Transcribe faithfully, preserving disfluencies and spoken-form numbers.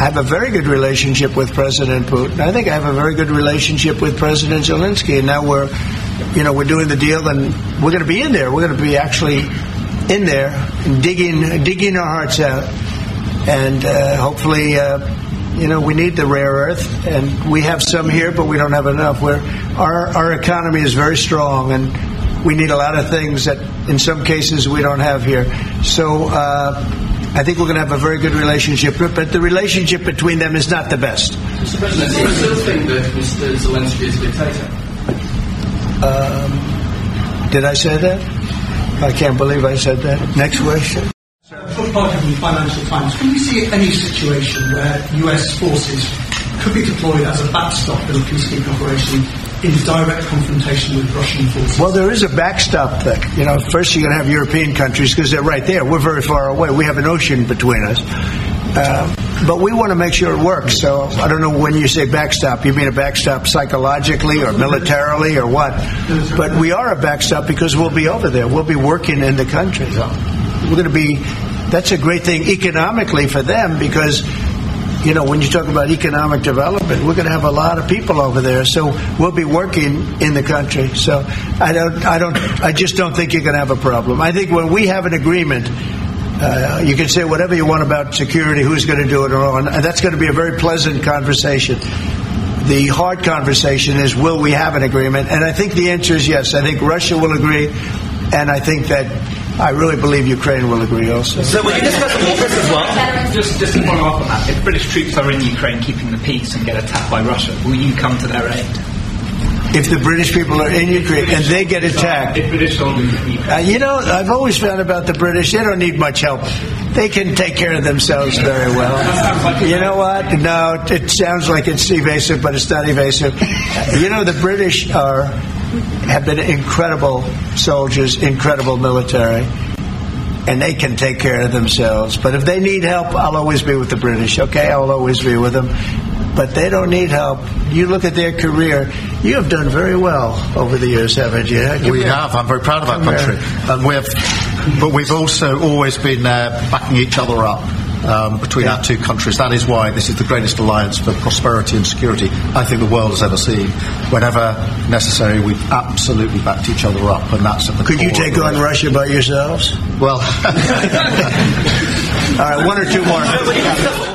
have a very good relationship with President Putin. I think I have a very good relationship with President Zelensky. And now we're, you know, we're doing the deal, and we're going to be in there. We're going to be actually in there, digging, digging our hearts out, and uh, hopefully, uh, you know, we need the rare earth, and we have some here, but we don't have enough. We're, our our economy is very strong, and we need a lot of things that, in some cases, we don't have here. So. Uh, I think we're going to have a very good relationship, but the relationship between them is not the best. Mister President, do you still think that Mister Zelensky is a dictator? Um, did I say that? I can't believe I said that. Next question. From Parker from the Financial Times, can you see any situation where U S forces could be deployed as a backstop in a peacekeeping operation in direct confrontation with Russian forces? Well, there is a backstop thing. You know, first you're going to have European countries because they're right there. We're very far away. We have an ocean between us. Uh, but we want to make sure it works. So I don't know when you say backstop, you mean a backstop psychologically or militarily or what? But we are a backstop because we'll be over there. We'll be working in the country. We're going to be, that's a great thing economically for them because, you know, when you talk about economic development, we're going to have a lot of people over there, so we'll be working in the country. So I don't, I don't, I just don't think you're going to have a problem. I think when we have an agreement, uh, you can say whatever you want about security, who's going to do it or on, and that's going to be a very pleasant conversation. The hard conversation is, will we have an agreement? And I think the answer is yes. I think Russia will agree, and I think that I really believe Ukraine will agree also. So will you discuss this as well? Just, just to follow up on that, if British troops are in Ukraine keeping the peace and get attacked by Russia, will you come to their aid? If the British people are in Ukraine and they get attacked, if British soldiers in Ukraine. Uh, you know, I've always found about the British, they don't need much help. They can take care of themselves very well. You know what? No, it sounds like it's evasive, but it's not evasive. You know, the British are have been incredible soldiers, incredible military, and they can take care of themselves. But if they need help, I'll always be with the British, okay? I'll always be with them. But they don't need help. You look at their career, you have done very well over the years, haven't you? Give we have. I'm very proud of our country. And we've, but we've also always been uh, backing each other up. Um, between yeah. our two countries. That is why this is the greatest alliance for prosperity and security I think the world has ever seen. Whenever necessary, we've absolutely backed each other up, and that's at the Could core you take on Russia by yourselves? Well, all right, one or two more.